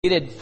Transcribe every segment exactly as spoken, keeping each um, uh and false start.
It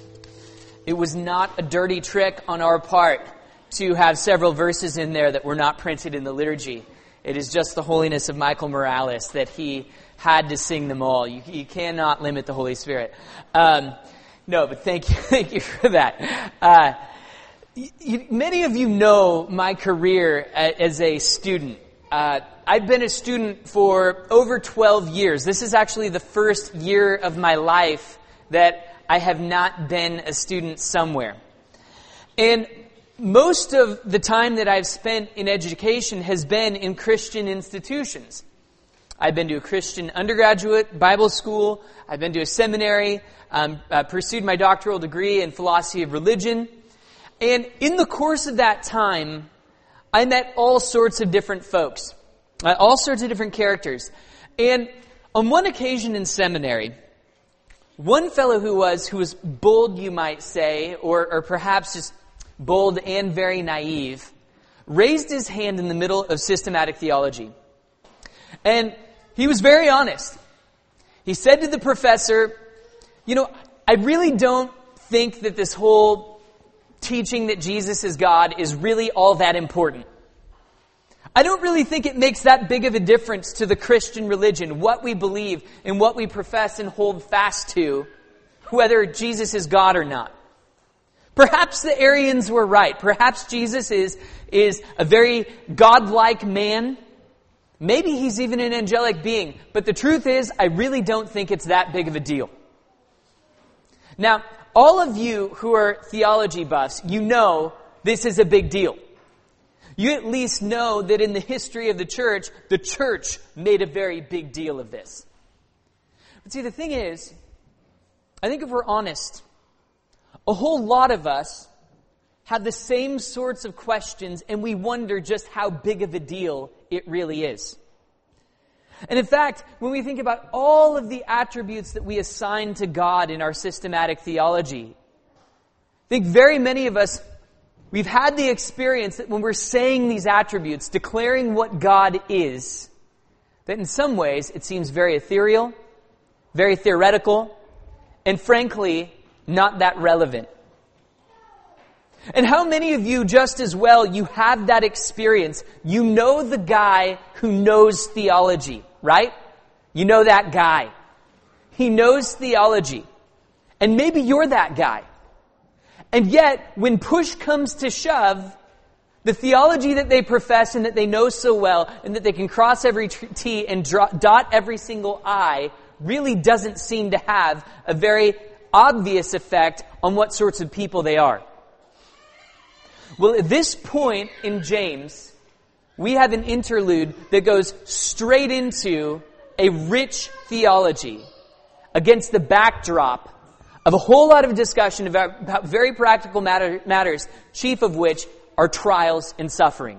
was not a dirty trick on our part to have several verses in there that were not printed in the liturgy. It is just the holiness of Michael Morales that he had to sing them all. You, you cannot limit the Holy Spirit. Um, no, but thank you, thank you for that. Uh, you, many of you know my career as a student. Uh, I've been a student for over twelve years. This is actually the first year of my life that I have not been a student somewhere. And most of the time that I've spent in education has been in Christian institutions. I've been to a Christian undergraduate Bible school. I've been to a seminary. Um, uh, pursued my doctoral degree in philosophy of religion. And in the course of that time, I met all sorts of different folks. Uh, all sorts of different characters. And on one occasion in seminary, one fellow who was who was bold, you might say, or, or perhaps just bold and very naive, raised his hand in the middle of systematic theology. And he was very honest. He said to the professor, you know, I really don't think that this whole teaching that Jesus is God is really all that important. I don't really think it makes that big of a difference to the Christian religion, what we believe and what we profess and hold fast to, whether Jesus is God or not. Perhaps the Arians were right. Perhaps Jesus is, is a very godlike man. Maybe he's even an angelic being. But the truth is, I really don't think it's that big of a deal. Now, all of you who are theology buffs, you know this is a big deal. You at least know that in the history of the church, the church made a very big deal of this. But see, the thing is, I think if we're honest, a whole lot of us have the same sorts of questions, and we wonder just how big of a deal it really is. And in fact, when we think about all of the attributes that we assign to God in our systematic theology, I think very many of us, we've had the experience that when we're saying these attributes, declaring what God is, that in some ways it seems very ethereal, very theoretical, and frankly, not that relevant. And how many of you, just as well, you have that experience? You know the guy who knows theology, right? You know that guy. He knows theology. And maybe you're that guy. And yet, when push comes to shove, the theology that they profess and that they know so well and that they can cross every T and dot every single I really doesn't seem to have a very obvious effect on what sorts of people they are. Well, at this point in James, we have an interlude that goes straight into a rich theology against the backdrop of a whole lot of discussion about, about very practical matter, matters, chief of which are trials and suffering.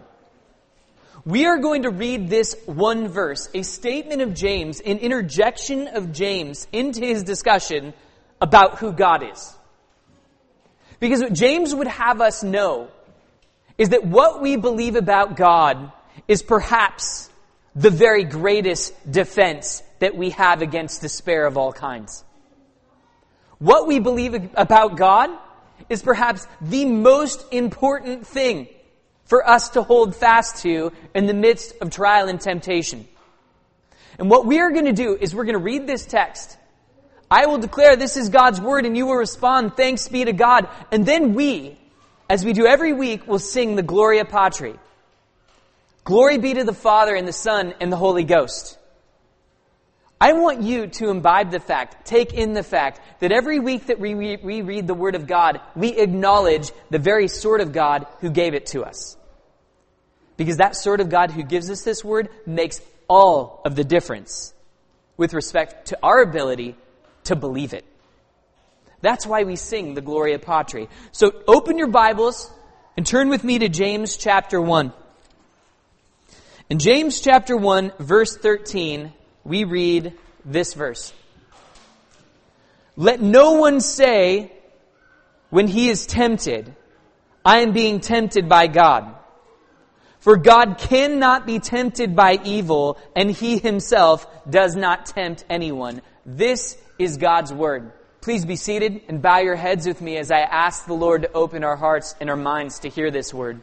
We are going to read this one verse, a statement of James, an interjection of James into his discussion about who God is. Because what James would have us know is that what we believe about God is perhaps the very greatest defense that we have against despair of all kinds. What we believe about God is perhaps the most important thing for us to hold fast to in the midst of trial and temptation. And what we are going to do is we're going to read this text. I will declare this is God's word, and you will respond, thanks be to God. And then we, as we do every week, will sing the Gloria Patri. Glory be to the Father and the Son and the Holy Ghost. I want you to imbibe the fact, take in the fact, that every week that we, re- we read the Word of God, we acknowledge the very sort of God who gave it to us. Because that sort of God who gives us this Word makes all of the difference with respect to our ability to believe it. That's why we sing the Gloria Patri. So open your Bibles and turn with me to James chapter one. In James chapter one, verse thirteen, we read this verse. Let no one say when he is tempted, I am being tempted by God. For God cannot be tempted by evil, and he himself does not tempt anyone. This is God's word. Please be seated and bow your heads with me as I ask the Lord to open our hearts and our minds to hear this word.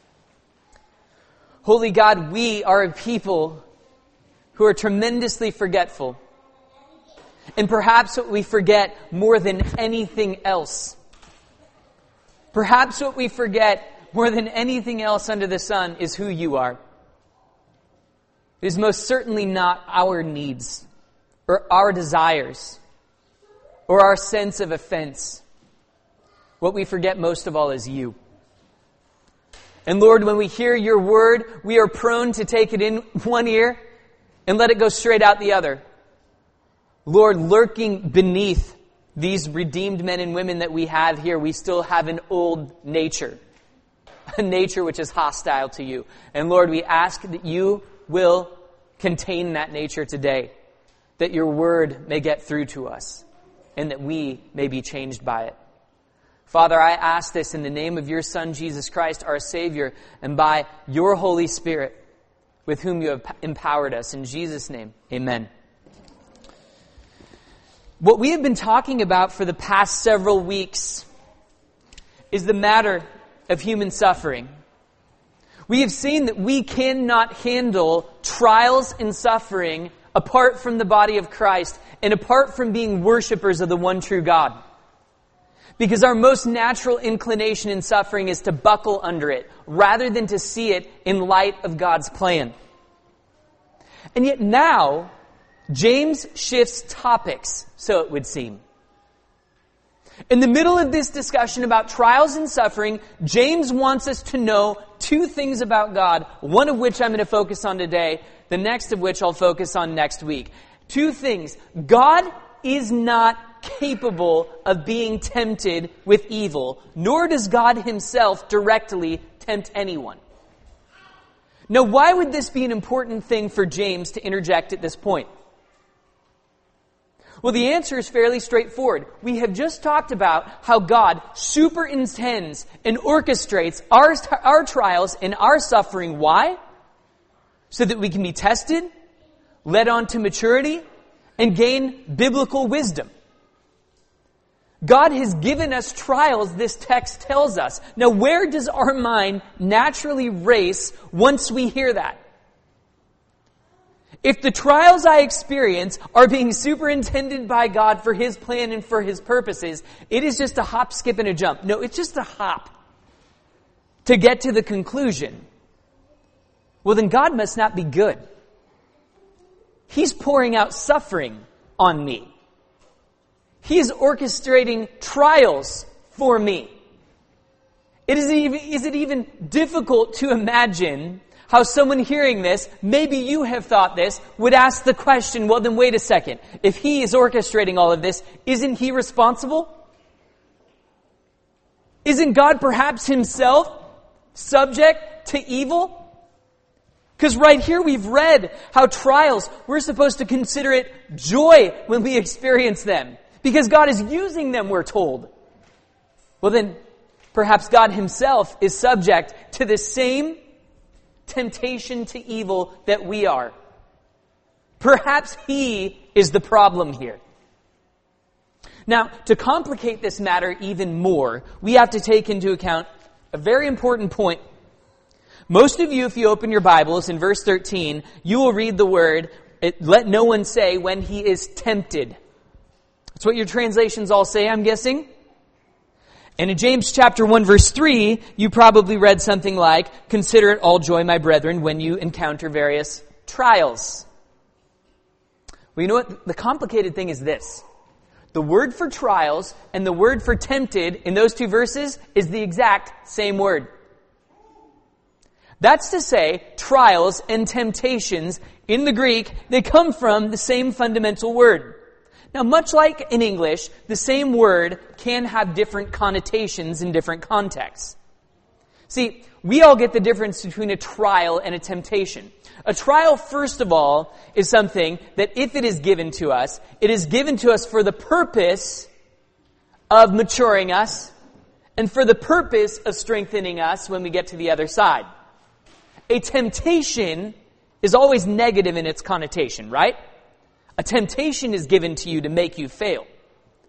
Holy God, we are a people who are tremendously forgetful. And perhaps what we forget more than anything else, perhaps what we forget more than anything else under the sun is who you are. It is most certainly not our needs or our desires or our sense of offense. What we forget most of all is you. And Lord, when we hear your word, we are prone to take it in one ear and let it go straight out the other. Lord, lurking beneath these redeemed men and women that we have here, we still have an old nature, a nature which is hostile to you. And Lord, we ask that you will contain that nature today, that your word may get through to us, and that we may be changed by it. Father, I ask this in the name of your Son, Jesus Christ, our Savior, and by your Holy Spirit, with whom you have empowered us. In Jesus' name, amen. What we have been talking about for the past several weeks is the matter of human suffering. We have seen that we cannot handle trials and suffering apart from the body of Christ and apart from being worshipers of the one true God. Because our most natural inclination in suffering is to buckle under it rather than to see it in light of God's plan. And yet now, James shifts topics, so it would seem. In the middle of this discussion about trials and suffering, James wants us to know two things about God, one of which I'm going to focus on today, the next of which I'll focus on next week. Two things. God is not capable of being tempted with evil, nor does God himself directly tempt anyone. Now, why would this be an important thing for James to interject at this point? Well, the answer is fairly straightforward. We have just talked about how God superintends and orchestrates our, our trials and our suffering. Why? So that we can be tested, led on to maturity, and gain biblical wisdom. God has given us trials, this text tells us. Now, where does our mind naturally race once we hear that? If the trials I experience are being superintended by God for His plan and for His purposes, it is just a hop, skip, and a jump. No, it's just a hop to get to the conclusion. Well, then God must not be good. He's pouring out suffering on me. He is orchestrating trials for me. It is, even, is it even difficult to imagine how someone hearing this, maybe you have thought this, would ask the question, well then wait a second. If He is orchestrating all of this, isn't He responsible? Isn't God perhaps Himself subject to evil? Because right here we've read how trials, we're supposed to consider it joy when we experience them. Because God is using them, we're told. Well then, perhaps God Himself is subject to the same temptation to evil that we are. Perhaps He is the problem here. Now, to complicate this matter even more, we have to take into account a very important point. Most of you, if you open your Bibles, in verse thirteen, you will read the word, let no one say when he is tempted. That's what your translations all say, I'm guessing. And in James chapter one, verse three, you probably read something like, consider it all joy, my brethren, when you encounter various trials. Well, you know what? The complicated thing is this. The word for trials and the word for tempted in those two verses is the exact same word. That's to say, trials and temptations in the Greek, they come from the same fundamental word. Now, much like in English, the same word can have different connotations in different contexts. See, we all get the difference between a trial and a temptation. A trial, first of all, is something that if it is given to us, it is given to us for the purpose of maturing us and for the purpose of strengthening us when we get to the other side. A temptation is always negative in its connotation, right? A temptation is given to you to make you fail.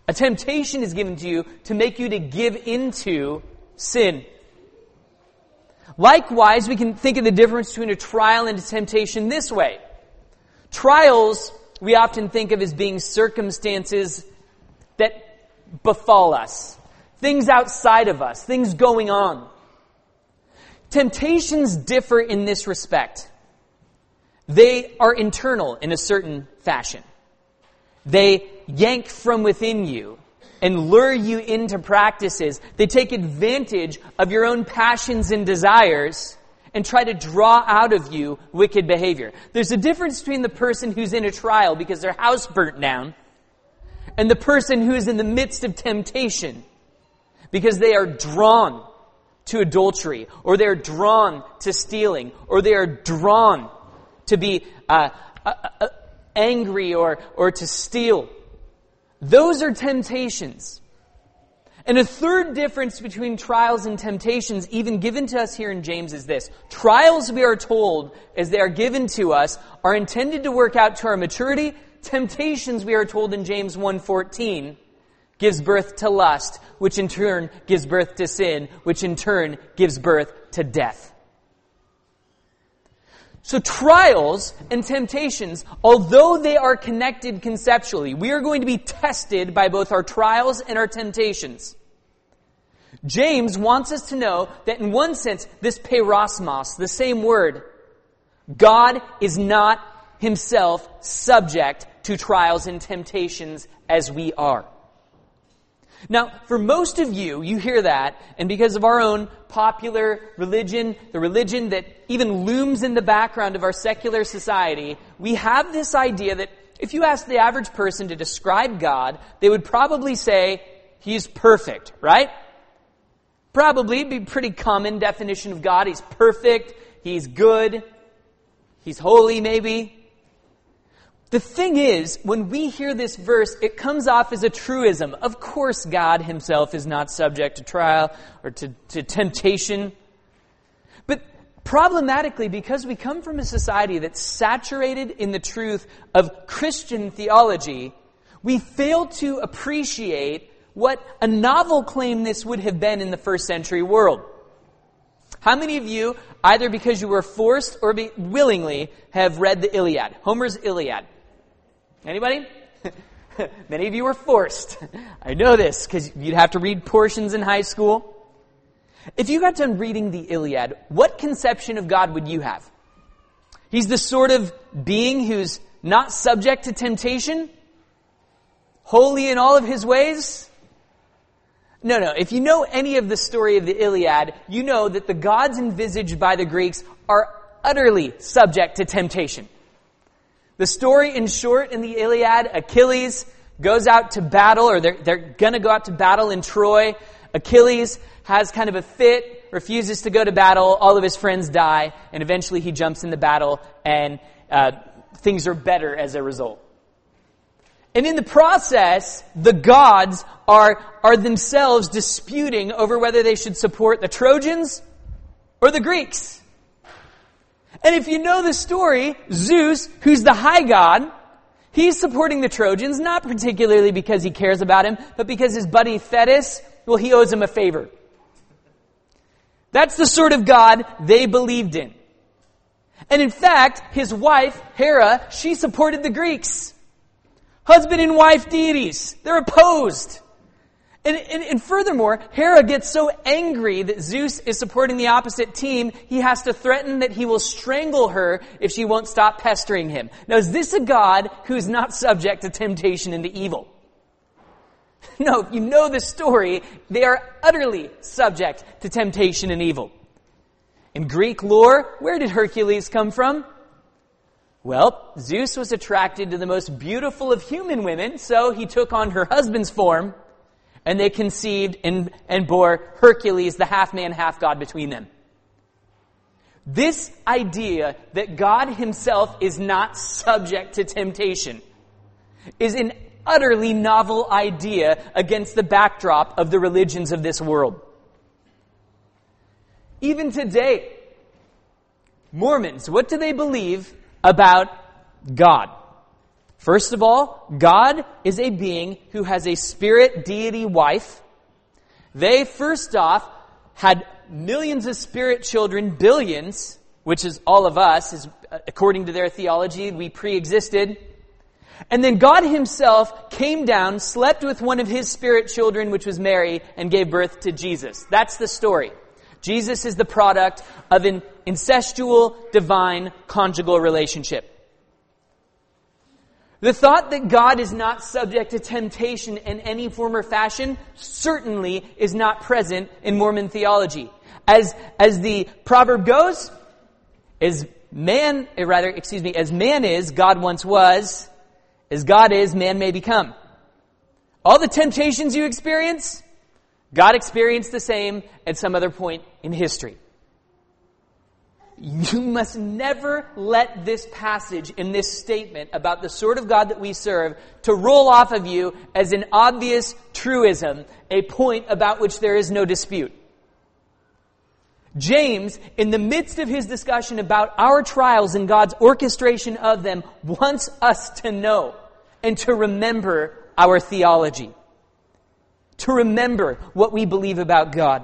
A temptation is given to you to make you to give into sin. Likewise, we can think of the difference between a trial and a temptation this way. Trials, we often think of as being circumstances that befall us. Things outside of us, things going on. Temptations differ in this respect. They are internal in a certain fashion. They yank from within you and lure you into practices. They take advantage of your own passions and desires and try to draw out of you wicked behavior. There's a difference between the person who's in a trial because their house burnt down and the person who is in the midst of temptation because they are drawn to adultery, or they are drawn to stealing, or they are drawn to be uh, uh, uh, angry or, or to steal. Those are temptations. And a third difference between trials and temptations, even given to us here in James, is this. Trials, we are told, as they are given to us, are intended to work out to our maturity. Temptations, we are told in James one fourteen, gives birth to lust, which in turn gives birth to sin, which in turn gives birth to death. So trials and temptations, although they are connected conceptually, we are going to be tested by both our trials and our temptations. James wants us to know that in one sense, this perosmos, the same word, God is not himself subject to trials and temptations as we are. Now, for most of you, you hear that, and because of our own popular religion, the religion that even looms in the background of our secular society, we have this idea that if you ask the average person to describe God, they would probably say, He's perfect, right? Probably be a pretty common definition of God. He's perfect, He's good, He's holy maybe. The thing is, when we hear this verse, it comes off as a truism. Of course God himself is not subject to trial or to, to temptation. But problematically, because we come from a society that's saturated in the truth of Christian theology, we fail to appreciate what a novel claim this would have been in the first century world. How many of you, either because you were forced or be willingly, have read the Iliad, Homer's Iliad? Anybody? Many of you were forced. I know this because you'd have to read portions in high school. If you got done reading the Iliad, what conception of God would you have? He's the sort of being who's not subject to temptation? Holy in all of his ways? No, no. If you know any of the story of the Iliad, you know that the gods envisaged by the Greeks are utterly subject to temptation. The story, in short, in the Iliad, Achilles goes out to battle, or they're, they're going to go out to battle in Troy. Achilles has kind of a fit, refuses to go to battle. All of his friends die, and eventually he jumps in the battle, and uh, things are better as a result. And in the process, the gods are, are themselves disputing over whether they should support the Trojans or the Greeks. And if you know the story, Zeus, who's the high god, he's supporting the Trojans, not particularly because he cares about him, but because his buddy Thetis, well, he owes him a favor. That's the sort of God they believed in. And in fact, his wife, Hera, she supported the Greeks. Husband and wife deities. They're opposed. And, and, and furthermore, Hera gets so angry that Zeus is supporting the opposite team, he has to threaten that he will strangle her if she won't stop pestering him. Now, is this a God who's not subject to temptation and to evil? No, if you know the story, they are utterly subject to temptation and evil. In Greek lore, where did Hercules come from? Well, Zeus was attracted to the most beautiful of human women, so he took on her husband's form, and they conceived and, and bore Hercules, the half-man, half-god between them. This idea that God himself is not subject to temptation is an utterly novel idea against the backdrop of the religions of this world. Even today, Mormons, what do they believe about God? First of all, God is a being who has a spirit deity wife. They, first off, had millions of spirit children, billions, which is all of us, is, according to their theology, we pre-existed. And then God himself came down, slept with one of his spirit children, which was Mary, and gave birth to Jesus. That's the story. Jesus is the product of an incestual, divine, conjugal relationship. The thought that God is not subject to temptation in any form or fashion certainly is not present in Mormon theology. As, as the proverb goes, as man, or rather, excuse me, as man is, God once was. As God is, man may become. All the temptations you experience, God experienced the same at some other point in history. You must never let this passage in this statement about the sort of God that we serve to roll off of you as an obvious truism, a point about which there is no dispute. James, in the midst of his discussion about our trials and God's orchestration of them, wants us to know and to remember our theology. To remember what we believe about God.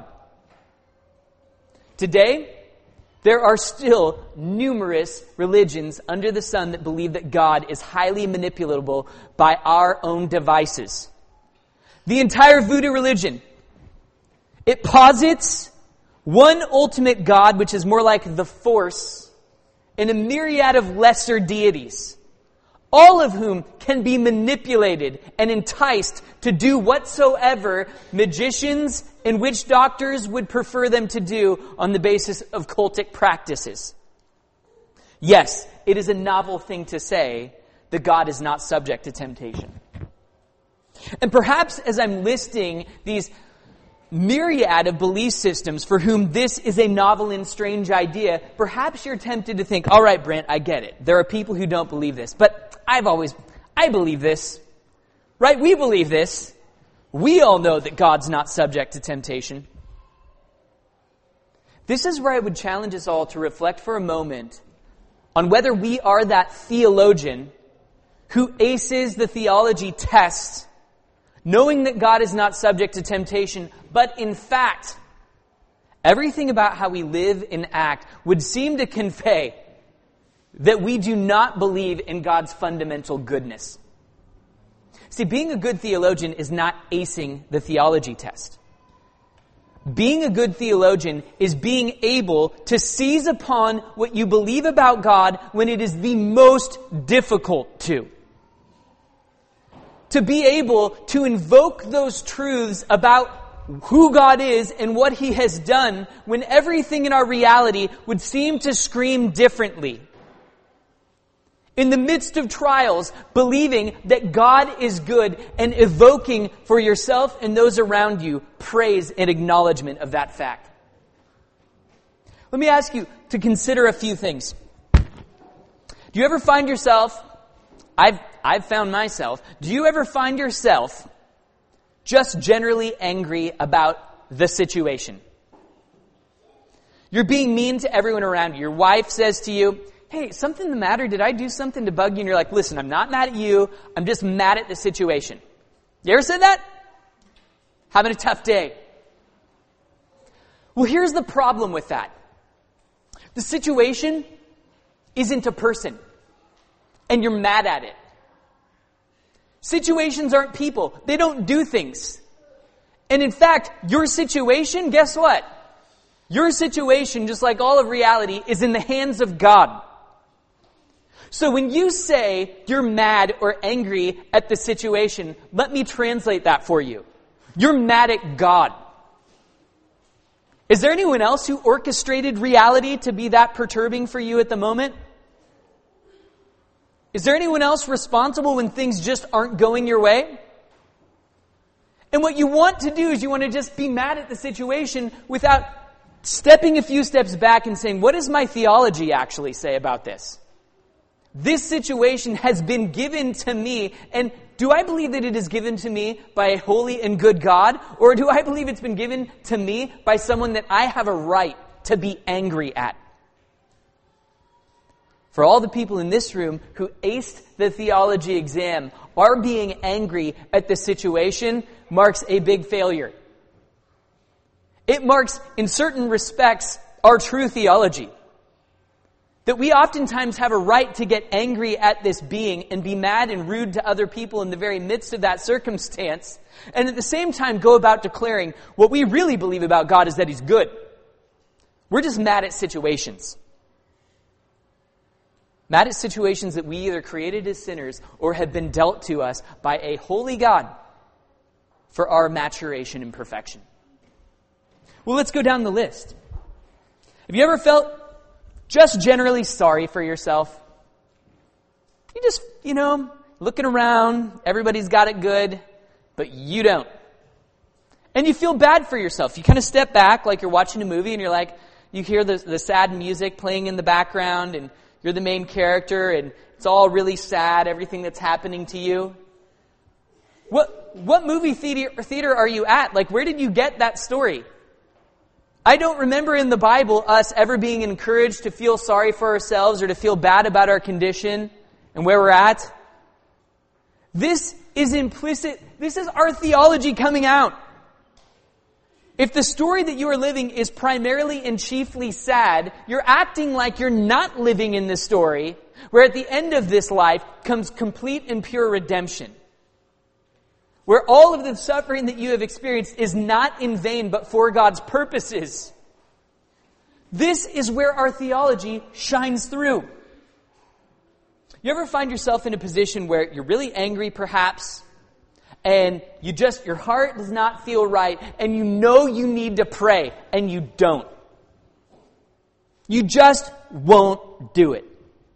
Today, there are still numerous religions under the sun that believe that God is highly manipulatable by our own devices. The entire voodoo religion, it posits one ultimate God, which is more like the force, and a myriad of lesser deities, all of whom can be manipulated and enticed to do whatsoever magicians and witch doctors would prefer them to do on the basis of cultic practices. Yes, it is a novel thing to say that God is not subject to temptation. And perhaps as I'm listing these myriad of belief systems for whom this is a novel and strange idea, perhaps you're tempted to think, all right, Brent, I get it. There are people who don't believe this, but I've always, I believe this. Right? We believe this. We all know that God's not subject to temptation. This is where I would challenge us all to reflect for a moment on whether we are that theologian who aces the theology test, knowing that God is not subject to temptation, but in fact, everything about how we live and act would seem to convey that we do not believe in God's fundamental goodness. See, being a good theologian is not acing the theology test. Being a good theologian is being able to seize upon what you believe about God when it is the most difficult to. To be able to invoke those truths about who God is and what He has done when everything in our reality would seem to scream differently. In the midst of trials, believing that God is good and evoking for yourself and those around you praise and acknowledgement of that fact. Let me ask you to consider a few things. Do you ever find yourself, I've, I've found myself, do you ever find yourself just generally angry about the situation? You're being mean to everyone around you. Your wife says to you, hey, something the matter? Did I do something to bug you? And you're like, listen, I'm not mad at you. I'm just mad at the situation. You ever said that? Having a tough day. Well, here's the problem with that. The situation isn't a person, and you're mad at it. Situations aren't people. They don't do things. And in fact, your situation, guess what? Your situation, just like all of reality, is in the hands of God. So when you say you're mad or angry at the situation, let me translate that for you. You're mad at God. Is there anyone else who orchestrated reality to be that perturbing for you at the moment? Is there anyone else responsible when things just aren't going your way? And what you want to do is you want to just be mad at the situation without stepping a few steps back and saying, what does my theology actually say about this? This situation has been given to me, and do I believe that it is given to me by a holy and good God, or do I believe it's been given to me by someone that I have a right to be angry at? For all the people in this room who aced the theology exam, our being angry at the situation marks a big failure. It marks, in certain respects, our true theology. That we oftentimes have a right to get angry at this being and be mad and rude to other people in the very midst of that circumstance, and at the same time go about declaring what we really believe about God is that He's good. We're just mad at situations. Mad at situations that we either created as sinners or have been dealt to us by a holy God for our maturation and perfection. Well, let's go down the list. Have you ever felt just generally sorry for yourself? You just, you know, looking around, everybody's got it good, but you don't. And you feel bad for yourself. You kind of step back like you're watching a movie and you're like, you hear the, the sad music playing in the background and you're the main character and it's all really sad, everything that's happening to you. What, what movie theater, theater are you at? Like, where did you get that story? I don't remember in the Bible us ever being encouraged to feel sorry for ourselves or to feel bad about our condition and where we're at. This is implicit. This is our theology coming out. If the story that you are living is primarily and chiefly sad, you're acting like you're not living in this story, where at the end of this life comes complete and pure redemption. Where all of the suffering that you have experienced is not in vain, but for God's purposes. This is where our theology shines through. You ever find yourself in a position where you're really angry, perhaps, and you just, your heart does not feel right, and you know you need to pray, and you don't? You just won't do it.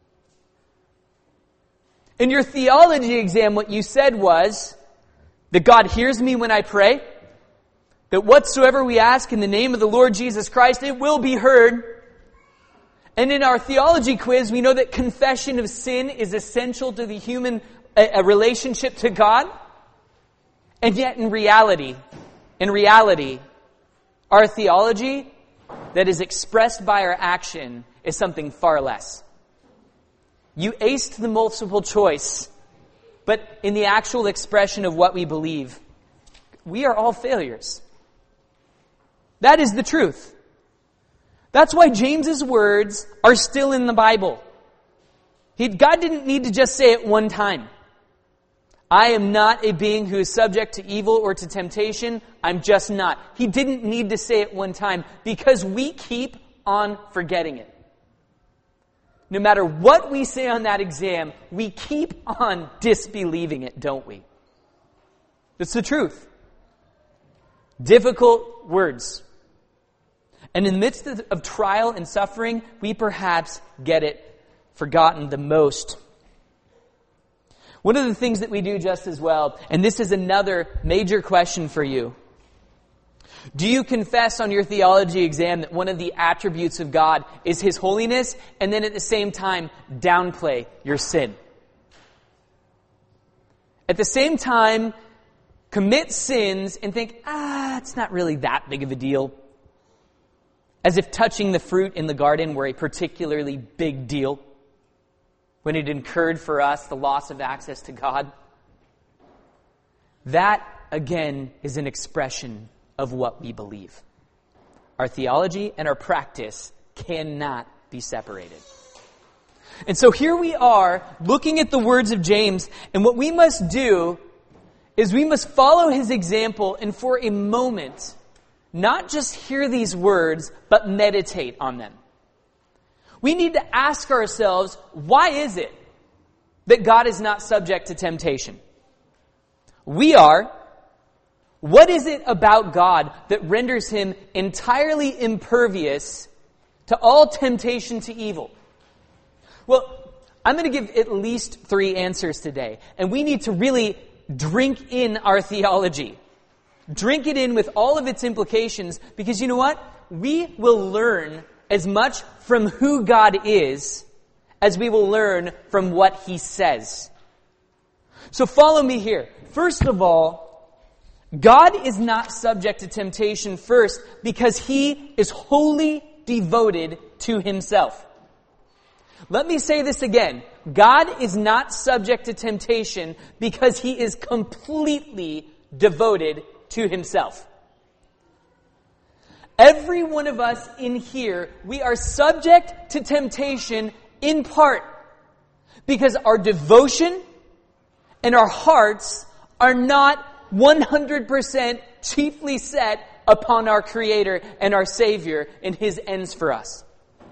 In your theology exam, what you said was that God hears me when I pray, that whatsoever we ask in the name of the Lord Jesus Christ, it will be heard. And in our theology quiz, we know that confession of sin is essential to the human a, a relationship to God. And yet in reality, in reality, our theology that is expressed by our action is something far less. You aced the multiple choice, but in the actual expression of what we believe, we are all failures. That is the truth. That's why James's words are still in the Bible. He, God didn't need to just say it one time. I am not a being who is subject to evil or to temptation. I'm just not. He didn't need to say it one time because we keep on forgetting it. No matter what we say on that exam, we keep on disbelieving it, don't we? It's the truth. Difficult words. And in the midst of, of trial and suffering, we perhaps get it forgotten the most. One of the things that we do just as well, and this is another major question for you. Do you confess on your theology exam that one of the attributes of God is His holiness, and then at the same time downplay your sin? At the same time, commit sins and think, ah, it's not really that big of a deal. As if touching the fruit in the garden were a particularly big deal, when it incurred for us the loss of access to God. That, again, is an expression of what we believe. Our theology and our practice cannot be separated. And so here we are, looking at the words of James, and what we must do is we must follow his example and for a moment, not just hear these words, but meditate on them. We need to ask ourselves, why is it that God is not subject to temptation? We are. What is it about God that renders Him entirely impervious to all temptation to evil? Well, I'm going to give at least three answers today. And we need to really drink in our theology. Drink it in with all of its implications, because you know what? We will learn as much from who God is as we will learn from what He says. So follow me here. First of all, God is not subject to temptation first because He is wholly devoted to Himself. Let me say this again. God is not subject to temptation because he is completely devoted to himself. Every one of us in here, we are subject to temptation in part because our devotion and our hearts are not one hundred percent chiefly set upon our Creator and our Savior and his ends for us.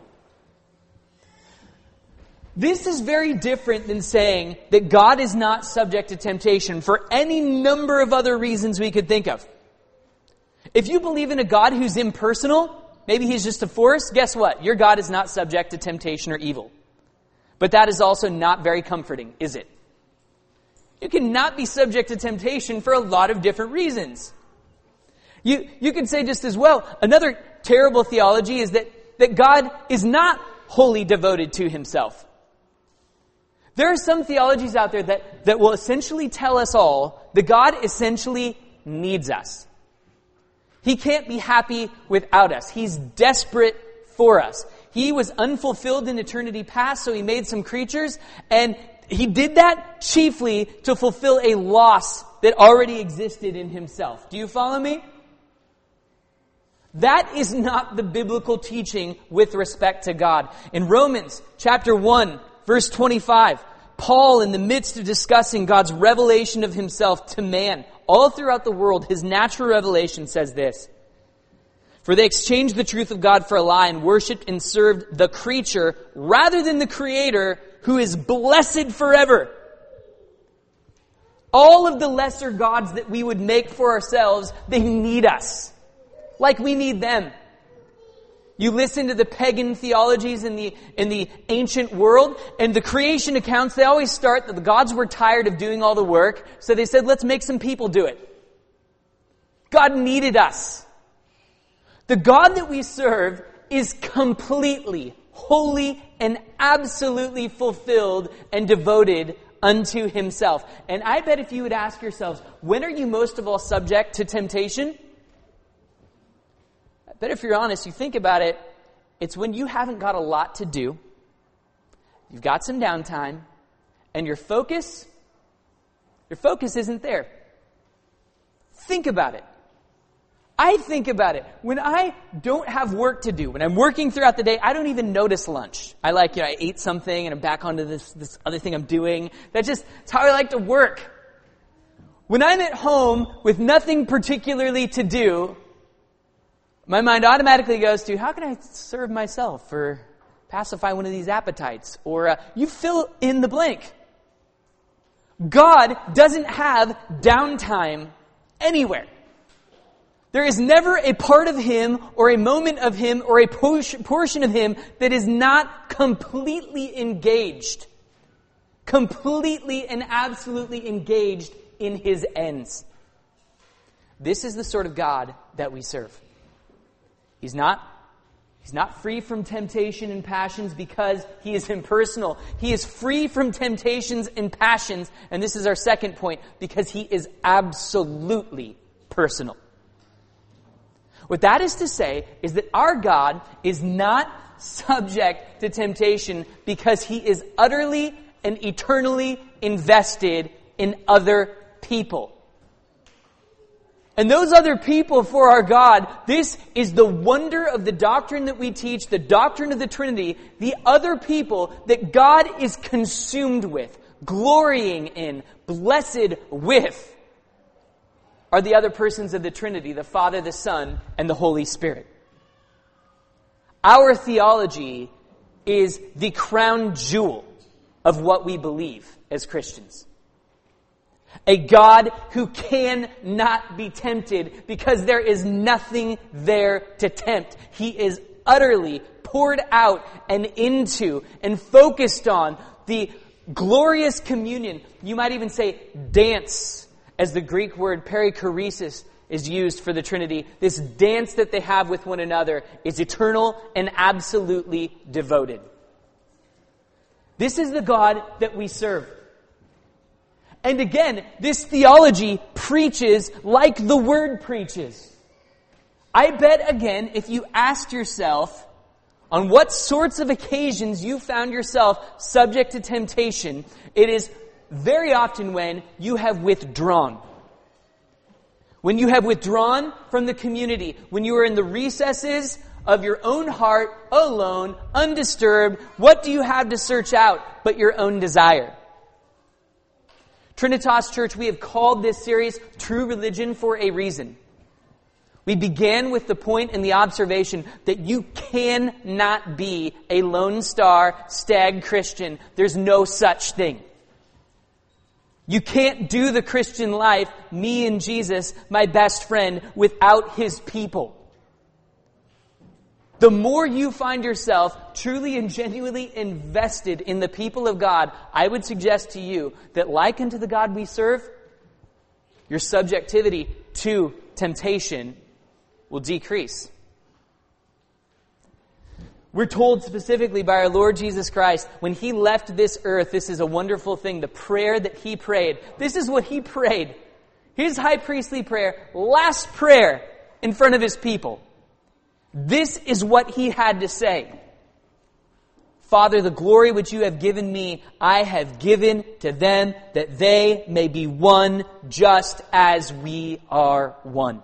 This is very different than saying that God is not subject to temptation for any number of other reasons we could think of. If you believe in a God who's impersonal, maybe he's just a force, guess what? Your God is not subject to temptation or evil. But that is also not very comforting, is it? You cannot be subject to temptation for a lot of different reasons. You, you could say just as well, another terrible theology is that, that God is not wholly devoted to himself. There are some theologies out there that, that will essentially tell us all that God essentially needs us. He can't be happy without us. He's desperate for us. He was unfulfilled in eternity past, so he made some creatures, and he did that chiefly to fulfill a loss that already existed in himself. Do you follow me? That is not the biblical teaching with respect to God. In Romans chapter one, verse twenty-five, Paul, in the midst of discussing God's revelation of himself to man, all throughout the world, his natural revelation says this: "For they exchanged the truth of God for a lie and worshipped and served the creature rather than the Creator, who is blessed forever." All of the lesser gods that we would make for ourselves, they need us. Like we need them. You listen to the pagan theologies in the, in the ancient world, and the creation accounts, they always start that the gods were tired of doing all the work, so they said, let's make some people do it. God needed us. The God that we serve is completely, wholly, and absolutely fulfilled and devoted unto himself. And I bet if you would ask yourselves, when are you most of all subject to temptation? I bet if you're honest, you think about it, it's when you haven't got a lot to do, you've got some downtime, and your focus, your focus isn't there. Think about it. I think about it. When I don't have work to do, when I'm working throughout the day, I don't even notice lunch. I like, you know, I ate something and I'm back onto this, this other thing I'm doing. That's just that's how I like to work. When I'm at home with nothing particularly to do, my mind automatically goes to, how can I serve myself or pacify one of these appetites? Or uh, you fill in the blank. God doesn't have downtime anywhere. There is never a part of him or a moment of him or a portion of him that is not completely engaged. Completely and absolutely engaged in his ends. This is the sort of God that we serve. He's not, he's not free from temptation and passions because he is impersonal. He is free from temptations and passions, and this is our second point, because he is absolutely personal. What that is to say is that our God is not subject to temptation because he is utterly and eternally invested in other people. And those other people for our God, this is the wonder of the doctrine that we teach, the doctrine of the Trinity, the other people that God is consumed with, glorying in, blessed with, are the other persons of the Trinity, the Father, the Son, and the Holy Spirit. Our theology is the crown jewel of what we believe as Christians. A God who cannot be tempted because there is nothing there to tempt. He is utterly poured out and into and focused on the glorious communion. You might even say dance, as the Greek word perichoresis is used for the Trinity. This dance that they have with one another is eternal and absolutely devoted. This is the God that we serve. And again, this theology preaches like the Word preaches. I bet again, if you asked yourself, on what sorts of occasions you found yourself subject to temptation, it is very often when you have withdrawn. When you have withdrawn from the community, when you are in the recesses of your own heart, alone, undisturbed, what do you have to search out but your own desire? Trinitas Church, we have called this series True Religion for a reason. We began with the point and the observation that you cannot be a Lone Star stag Christian. There's no such thing. You can't do the Christian life, me and Jesus, my best friend, without His people. The more you find yourself truly and genuinely invested in the people of God, I would suggest to you that like unto the God we serve, your subjectivity to temptation will decrease. We're told specifically by our Lord Jesus Christ, when He left this earth, this is a wonderful thing, the prayer that He prayed. This is what He prayed. His high priestly prayer, last prayer in front of His people. This is what He had to say. Father, the glory which you have given me, I have given to them, that they may be one just as we are one.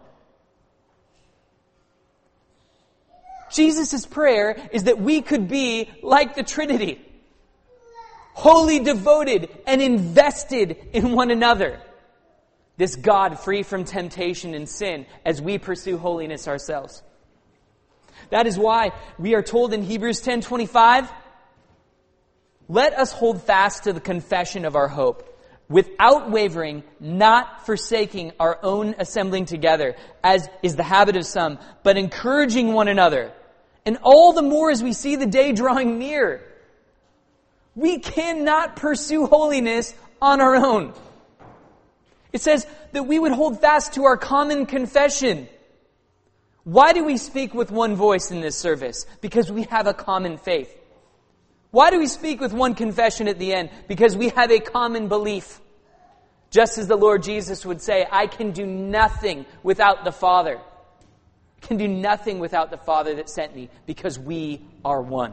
Jesus' prayer is that we could be like the Trinity, wholly devoted and invested in one another. This God free from temptation and sin as we pursue holiness ourselves. That is why we are told in Hebrews ten twenty-five, let us hold fast to the confession of our hope, without wavering, not forsaking our own assembling together, as is the habit of some, but encouraging one another. And all the more as we see the day drawing near. We cannot pursue holiness on our own. It says that we would hold fast to our common confession. Why do we speak with one voice in this service? Because we have a common faith. Why do we speak with one confession at the end? Because we have a common belief. Just as the Lord Jesus would say, I can do nothing without the Father. I can do nothing without the Father that sent me, because we are one.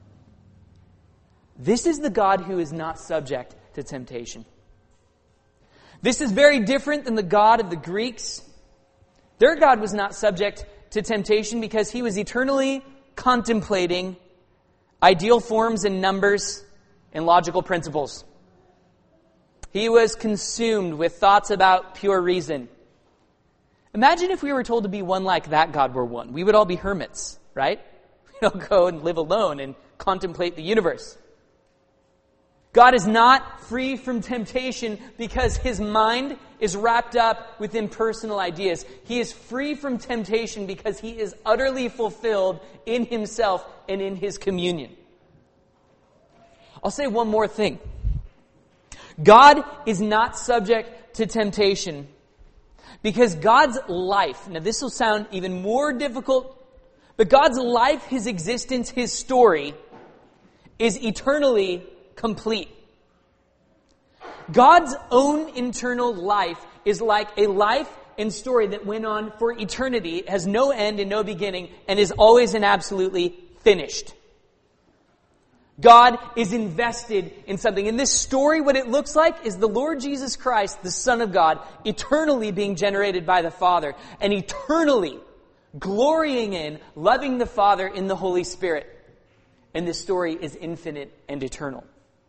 This is the God who is not subject to temptation. This is very different than the God of the Greeks. Their God was not subject to temptation because He was eternally contemplating ideal forms and numbers and logical principles. He was consumed with thoughts about pure reason. Imagine if we were told to be one like that God were one. We would all be hermits, right? We don't go and live alone and contemplate the universe. God is not free from temptation because His mind is wrapped up with impersonal ideas. He is free from temptation because He is utterly fulfilled in Himself and in His communion. I'll say one more thing. God is not subject to temptation because God's life, now this will sound even more difficult, but God's life, His existence, His story is eternally complete. God's own internal life is like a life and story that went on for eternity, has no end and no beginning, and is always and absolutely finished. God is invested in something. In this story, what it looks like is the Lord Jesus Christ, the Son of God, eternally being generated by the Father, and eternally glorying in, loving the Father in the Holy Spirit. And this story is infinite and eternal.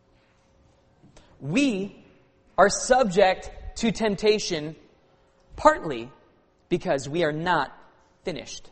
We are subject to temptation partly because we are not finished.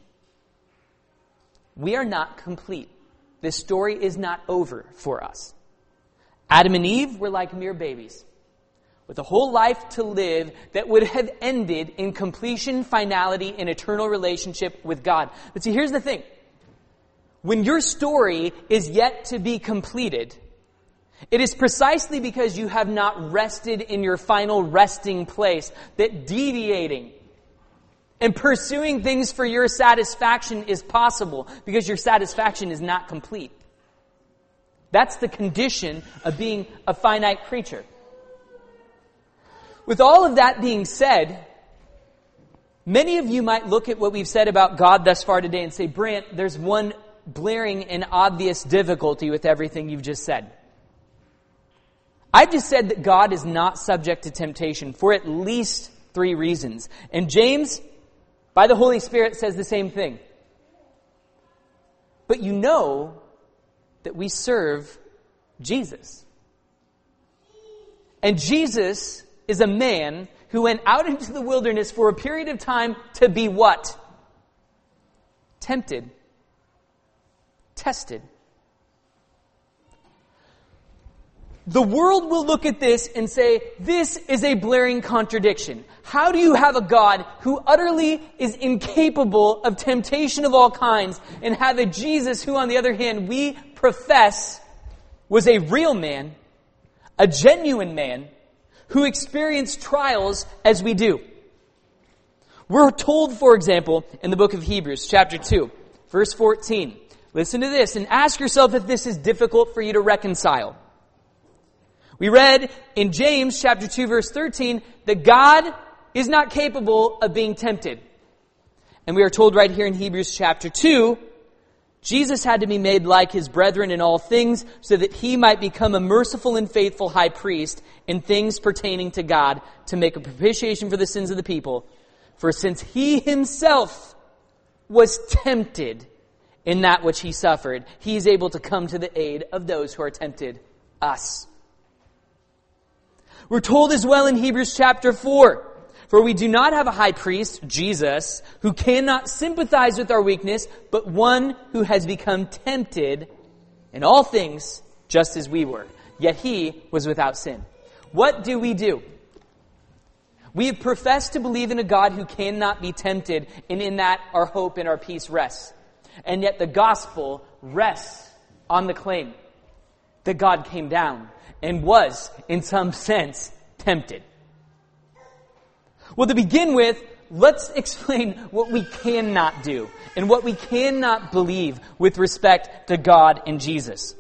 We are not complete. This story is not over for us. Adam and Eve were like mere babies, with a whole life to live that would have ended in completion, finality, and eternal relationship with God. But see, here's the thing. When your story is yet to be completed, it is precisely because you have not rested in your final resting place that deviating and pursuing things for your satisfaction is possible, because your satisfaction is not complete. That's the condition of being a finite creature. With all of that being said, many of you might look at what we've said about God thus far today and say, Brant, there's one blaring and obvious difficulty with everything you've just said. I've just said that God is not subject to temptation for at least three reasons. And James, by the Holy Spirit, says the same thing. But you know that we serve Jesus. And Jesus is a man who went out into the wilderness for a period of time to be what? Tempted. Tested. The world will look at this and say, this is a blaring contradiction. How do you have a God who utterly is incapable of temptation of all kinds and have a Jesus who, on the other hand, we profess was a real man, a genuine man, who experienced trials as we do? We're told, for example, in the book of Hebrews, chapter two, verse fourteen, listen to this and ask yourself if this is difficult for you to reconcile. We read in James chapter two, verse thirteen, that God is not capable of being tempted. And we are told right here in Hebrews chapter two, Jesus had to be made like his brethren in all things so that he might become a merciful and faithful high priest in things pertaining to God to make a propitiation for the sins of the people. For since he himself was tempted in that which he suffered, he is able to come to the aid of those who are tempted, us. We're told as well in Hebrews chapter four, for we do not have a high priest, Jesus, who cannot sympathize with our weakness, but one who has become tempted in all things just as we were. Yet he was without sin. What do we do? We have professed to believe in a God who cannot be tempted, and in that our hope and our peace rests. And yet the gospel rests on the claim that God came down and was, in some sense, tempted. Well, to begin with, let's explain what we cannot do and what we cannot believe with respect to God and Jesus.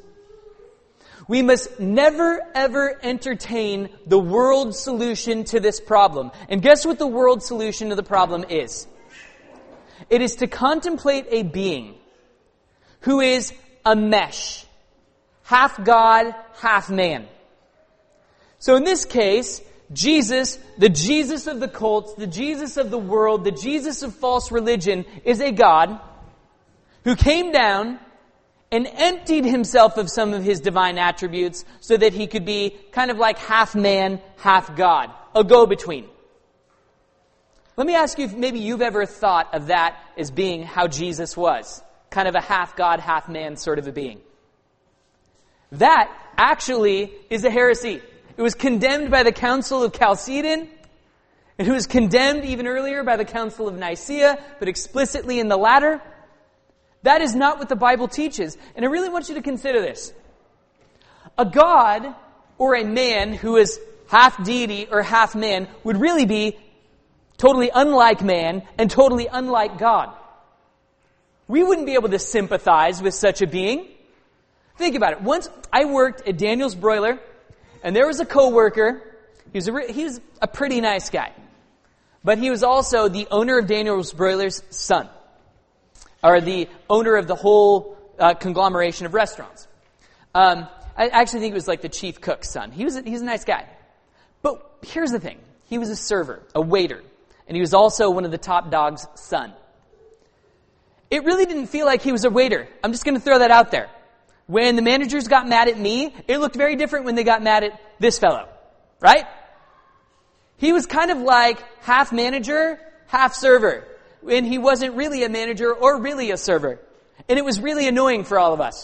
We must never, ever entertain the world's solution to this problem. And guess what the world's solution to the problem is? It is to contemplate a being who is a mesh. Half God, half man. So in this case, Jesus, the Jesus of the cults, the Jesus of the world, the Jesus of false religion, is a God who came down and emptied himself of some of his divine attributes so that he could be kind of like half man, half God, a go-between. Let me ask you if maybe you've ever thought of that as being how Jesus was, kind of a half God, half man sort of a being. That actually is a heresy. It was condemned by the Council of Chalcedon. It was condemned even earlier by the Council of Nicaea, but explicitly in the latter. That is not what the Bible teaches. And I really want you to consider this. A God or a man who is half deity or half man would really be totally unlike man and totally unlike God. We wouldn't be able to sympathize with such a being. Think about it. Once I worked at Daniel's Broiler, and there was a coworker. He was a, he was a pretty nice guy. But he was also the owner of Daniel's Broiler's son. Or the owner of the whole uh, conglomeration of restaurants. Um, I actually think it was like the chief cook's son. He was a, he's a nice guy. But here's the thing. He was a server, a waiter. And he was also one of the top dog's son. It really didn't feel like he was a waiter. I'm just going to throw that out there. When the managers got mad at me, it looked very different when they got mad at this fellow. Right? He was kind of like half manager, half server. And he wasn't really a manager or really a server. And it was really annoying for all of us.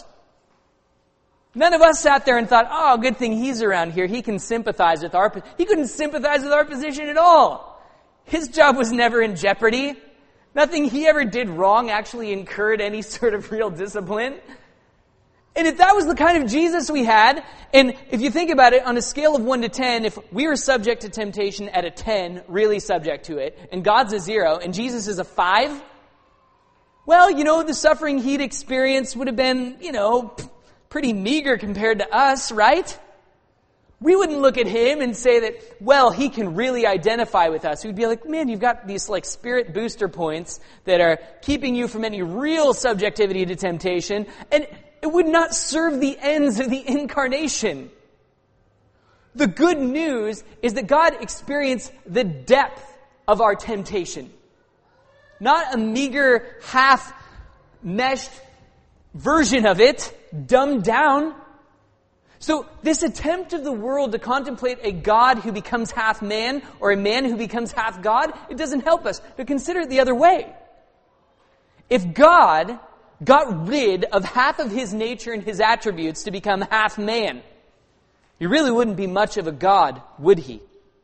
None of us sat there and thought, oh, good thing he's around here. He can sympathize with our... He couldn't sympathize with our position at all. His job was never in jeopardy. Nothing he ever did wrong actually incurred any sort of real discipline. And if that was the kind of Jesus we had, and if you think about it, on a scale of one to ten, if we were subject to temptation at a ten, really subject to it, and God's a zero, and Jesus is a five, well, you know, the suffering he'd experienced would have been, you know, pretty meager compared to us, right? we wouldn't look at him and say that, well, he can really identify with us. We'd be like, man, you've got these like spirit booster points that are keeping you from any real subjectivity to temptation, and it would not serve the ends of the incarnation. The good news is that God experienced the depth of our temptation. Not a meager, half-meshed version of it, dumbed down. So this attempt of the world to contemplate a God who becomes half man or a man who becomes half God, it doesn't help us. But consider it the other way. If God got rid of half of his nature and his attributes to become half man, he really wouldn't be much of a God, would he?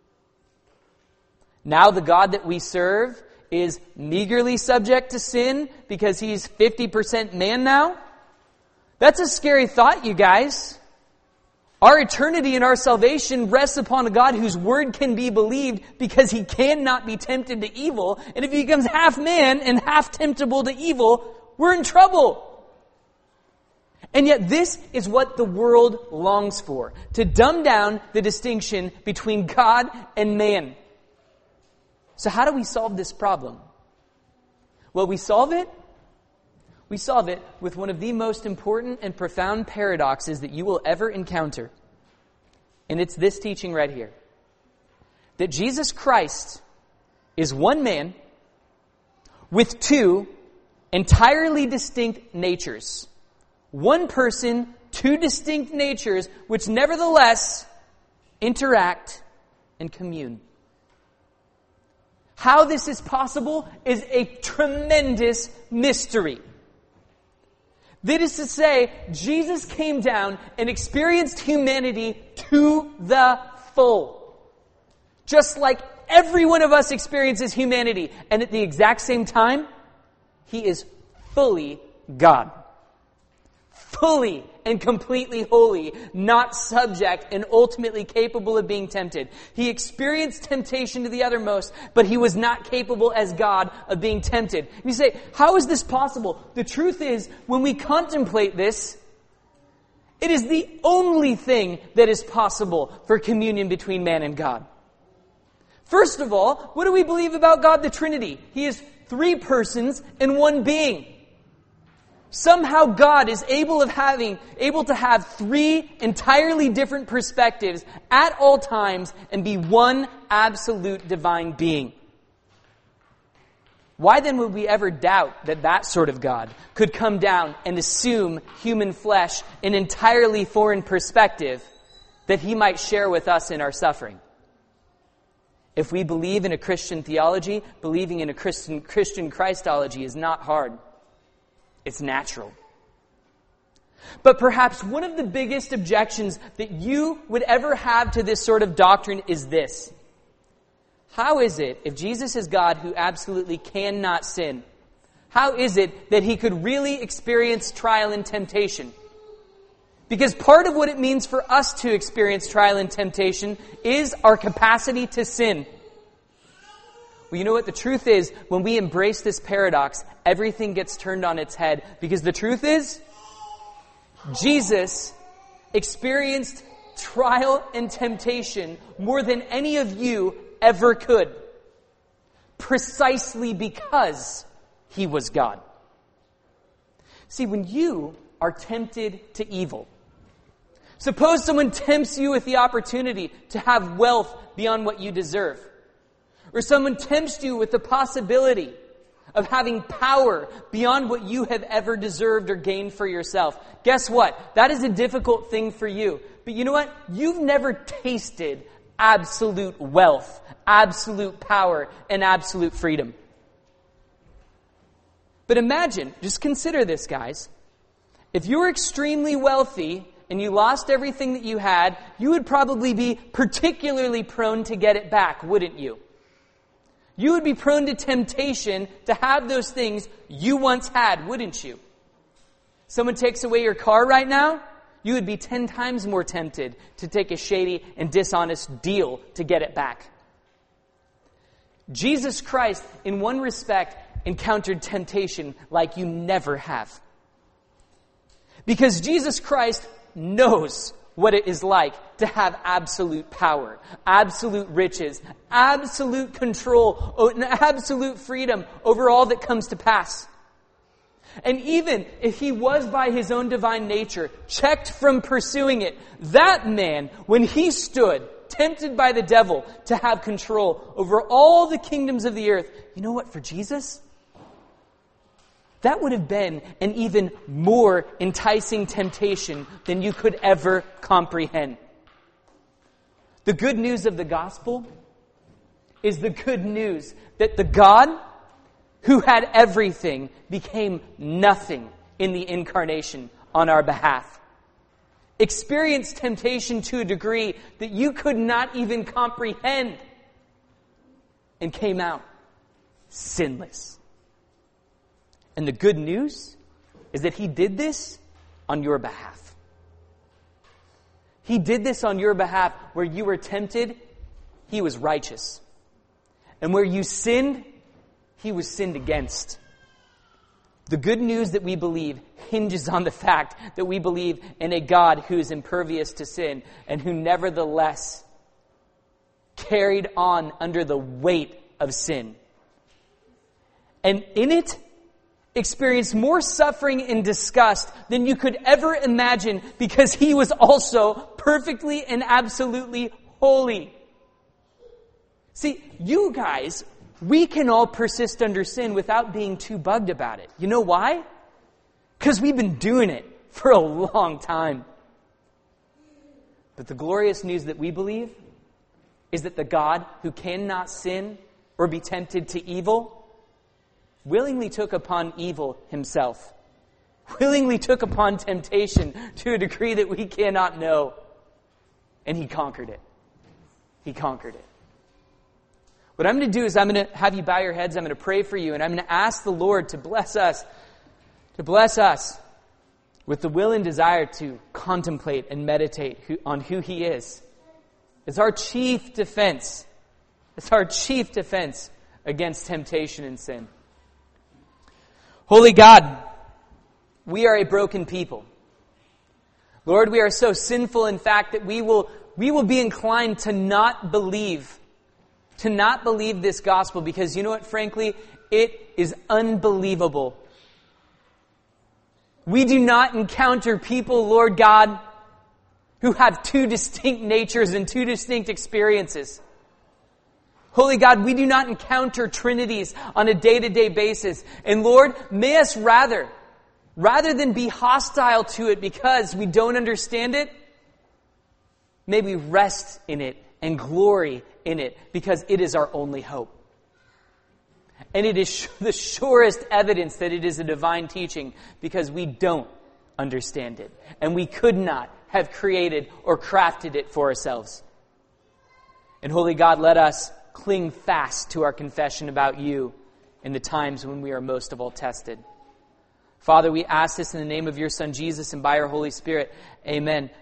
Now the God that we serve is meagerly subject to sin because he's fifty percent man now? That's a scary thought, you guys. Our eternity and our salvation rests upon a God whose word can be believed because he cannot be tempted to evil. And if he becomes half man and half temptable to evil, we're in trouble. And yet this is what the world longs for, to dumb down the distinction between God and man. So how do we solve this problem? Well, we solve it We solve it with one of the most important and profound paradoxes that you will ever encounter. And it's this teaching right here. That Jesus Christ is one man with two entirely distinct natures. One person, two distinct natures, which nevertheless interact and commune. How this is possible is a tremendous mystery. That is to say, Jesus came down and experienced humanity to the full. Just like every one of us experiences humanity. And at the exact same time, he is fully God. Fully and completely holy, not subject and ultimately capable of being tempted. He experienced temptation to the uttermost, but he was not capable as God of being tempted. And you say, how is this possible? The truth is, when we contemplate this, it is the only thing that is possible for communion between man and God. First of all, what do we believe about God the Trinity? He is three persons in one being. Somehow God is able of having, able to have three entirely different perspectives at all times and be one absolute divine being. Why then would we ever doubt that that sort of God could come down and assume human flesh, an entirely foreign perspective that he might share with us in our suffering? If we believe in a Christian theology, believing in a Christian, Christian Christology is not hard. It's natural. But perhaps one of the biggest objections that you would ever have to this sort of doctrine is this. How is it, if Jesus is God who absolutely cannot sin, how is it that he could really experience trial and temptation? Because part of what it means for us to experience trial and temptation is our capacity to sin. Well, you know what? The truth is, when we embrace this paradox, everything gets turned on its head. Because the truth is, Jesus experienced trial and temptation more than any of you ever could. Precisely because he was God. See, when you are tempted to evil, suppose someone tempts you with the opportunity to have wealth beyond what you deserve. Or someone tempts you with the possibility of having power beyond what you have ever deserved or gained for yourself. Guess what? That is a difficult thing for you. But you know what? You've never tasted absolute wealth, absolute power, and absolute freedom. But imagine, just consider this, guys. If you were extremely wealthy and you lost everything that you had, you would probably be particularly prone to get it back, wouldn't you? You would be prone to temptation to have those things you once had, wouldn't you? Someone takes away your car right now, you would be ten times more tempted to take a shady and dishonest deal to get it back. Jesus Christ, in one respect, encountered temptation like you never have. Because Jesus Christ knows what it is like to have absolute power, absolute riches, absolute control, and absolute freedom over all that comes to pass. And even if he was by his own divine nature checked from pursuing it, that man, when he stood tempted by the devil to have control over all the kingdoms of the earth, you know what, for Jesus, that would have been an even more enticing temptation than you could ever comprehend. The good news of the gospel is the good news that the God who had everything became nothing in the incarnation on our behalf. Experienced temptation to a degree that you could not even comprehend, and came out sinless. And the good news is that he did this on your behalf. He did this on your behalf. Where you were tempted, he was righteous. And where you sinned, he was sinned against. The good news that we believe hinges on the fact that we believe in a God who is impervious to sin and who nevertheless carried on under the weight of sin. And in it, experienced more suffering and disgust than you could ever imagine, because he was also perfectly and absolutely holy. See, you guys, we can all persist under sin without being too bugged about it. You know why? Because we've been doing it for a long time. But the glorious news that we believe is that the God who cannot sin or be tempted to evil willingly took upon evil himself. Willingly took upon temptation to a degree that we cannot know. And he conquered it. He conquered it. What I'm going to do is I'm going to have you bow your heads. I'm going to pray for you. And I'm going to ask the Lord to bless us. To bless us with the will and desire to contemplate and meditate who, on who he is. It's our chief defense. It's our chief defense against temptation and sin. Holy God, we are a broken people. Lord, we are so sinful, in fact, that we will, we will be inclined to not believe, to not believe this gospel, because you know what, frankly, it is unbelievable. We do not encounter people, Lord God, who have two distinct natures and two distinct experiences. Holy God, we do not encounter trinities on a day-to-day basis. And Lord, may us rather, rather than be hostile to it because we don't understand it, may we rest in it and glory in it because it is our only hope. And it is the surest evidence that it is a divine teaching because we don't understand it. And we could not have created or crafted it for ourselves. And Holy God, let us cling fast to our confession about you in the times when we are most of all tested. Father, we ask this in the name of your Son Jesus and by your Holy Spirit. Amen.